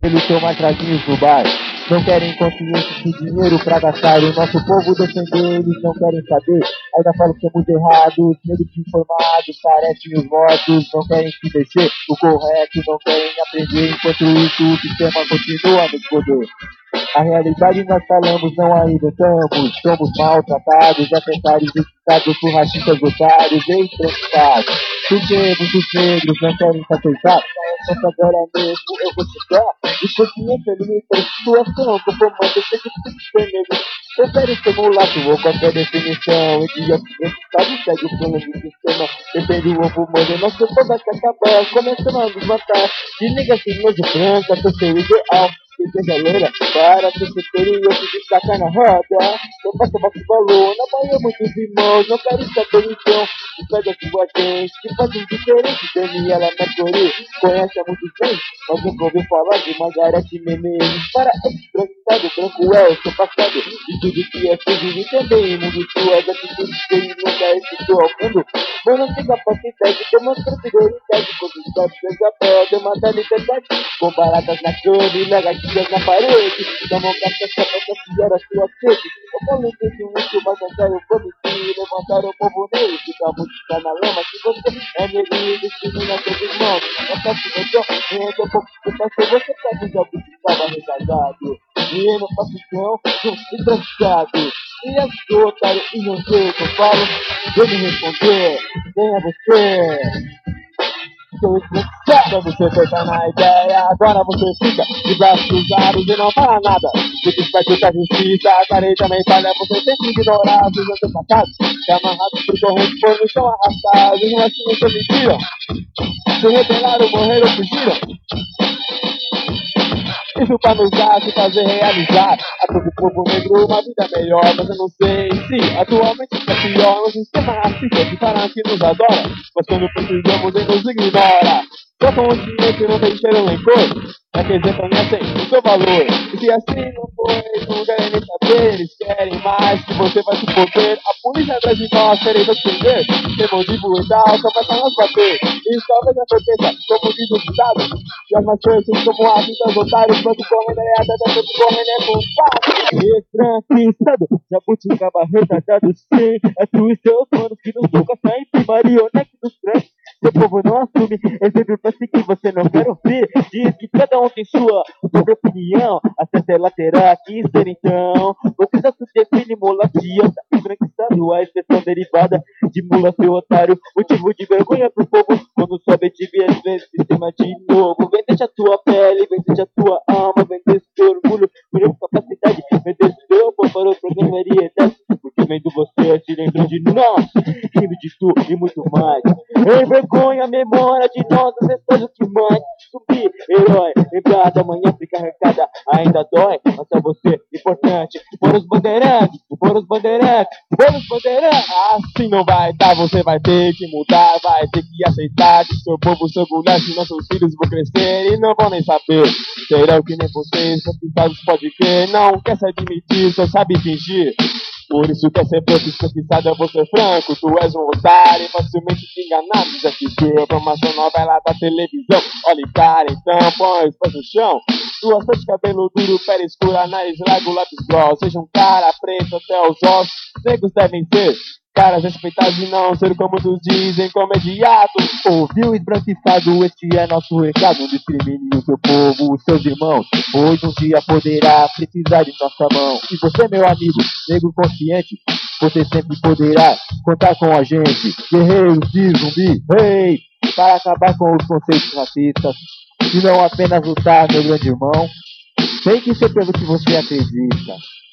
Eles são mais traguinhos no bar. Não querem consciência de dinheiro pra gastar. O nosso povo defender, eles não querem saber. Ainda falam que somos errados, medo de informados, parecem os mortos. Não querem se descer o correto, não querem aprender. Enquanto isso o sistema continua no poder. A realidade nós falamos, não a inventamos. Somos maltratados, afetados, criticados por racistas otários e estrancados. Porque muitos negros não querem se aceitar. Mas agora mesmo eu vou te dar. E consciência limita a situação, conformando esse tipo de negro. Prefere ser mulato ou qualquer definição. Identidade segue o plano do sistema. Defende o ovo molho, nosso povo vai se acabar. Começando a desmatar. Desliga esse nojo branca, seu seu ideal. Que seja loira, para ser superior, se destacar na roda. Eu passo baixo valor, na Bahia muitos irmãos, não quero saber então. E pega a sua gente, que faz um diferente. Daniela Mercury, conhece há muitos bem, mas nunca ouviu falar de Margarete Menezes. Para esse branco é o seu passado. E tudo que é fugido e também mundo suas atitudes que ele nunca estudou ao fundo. Mas não tem capacidade, demonstra prioridade. Quando os olhos desabel, demanda liberdade. Com baratas na cama e lagartijas na parede. Dá mão pra essa peça que era sua sede. Eu falei que esse último, mas agora eu prometi. Levantar o povo nele, fica muito na lama. Se você é negro e discrimina seus irmãos, não faço melhor, renda um pouco de passou. Você pode já que estava retardado. E eu não faço não, sou desgraçado. E eu sou otário e não sei o que eu falo. Vem me responder, quem é você? Sou desgraçado, você pensa na ideia. Agora você fica de braços cruzados e não fala nada. Fica esperto com a justiça, agora ele também falha. Você tem que ignorar os antepassados. Que amarrados por corrente por no chão arrastados. E não é assim que mentiram. Se rebelaram, morreram, fugiram. Isso pra nos dar, se fazer realizar a todo povo negro uma vida melhor. Mas eu não sei se atualmente é pior. Um sistema racista que fará que nos adora, mas quando precisamos ele nos ignora. Só consciente não tem cheiro nem cor, é que eles reconhecem o seu valor. E se assim não for, eles não querem nem saber. Eles querem mais que você vai se poder. A polícia atrás de nós querendo defender. Tem motivo e tal, só vai pra nos bater. E talvez aconteça, como diz o ditado, que as mais fortes como racistas otários, quanto correndo é até tanto correndo é culpado. Estranquistado, jabuticaba retardado, sim. É tu e seus manos que nos nunca sempre marionete dos trans. Seu povo não assume, exemplo pra seguir, você não quer ouvir. Diz que cada um tem sua opinião, a certa é lateral aqui ser então. Você já se define mulatia, tá branquistado, a expressão derivada de mula, seu otário. Motivo de vergonha pro povo, quando sobe de vias vezes sistema de novo. Vem deixa a tua pele, vem deixa a tua alma, vem deixa o teu orgulho, por capacidade, vem deixa o teu povo para o programa variedade. Porque vendo você, se lembrou de nós, rindo de tu e muito mais. Envergonha a memória de nós, ancestrais o que mais. Subir, herói, lembrar da manhã fica arrancada, ainda dói, mas é você, importante. For os bandeirantes, for os bandeirantes, for os bandeirantes. Assim não vai dar, você vai ter que mudar, vai ter que aceitar que seu povo, seu gulacho, nossos filhos vão crescer e não vão nem saber. Serão que nem vocês, conquistados pode crer, não quer se admitir, só sabe fingir. Por isso quer ser profissional, eu vou ser franco. Tu és um otário, facilmente te enganar. Já que deu promoção novela da televisão. Olha, cara, então põe os pés no chão. Tua sorte, cabelo duro, pele escura, nariz largo, lápis grosso. Seja um cara preto até os ossos. Negros devem ser caras respeitados e não ser como nos dizem, comediados. Ouviu, esbranquiçado, este é nosso recado. Não discrimine o seu povo, os seus irmãos, pois um dia poderá precisar de nossa mão. E você, meu amigo, negro consciente, você sempre poderá contar com a gente. Guerreiros de zumbi, hey, para acabar com os conceitos racistas. E não apenas lutar, meu grande irmão. Tem que ser pelo que você acredita.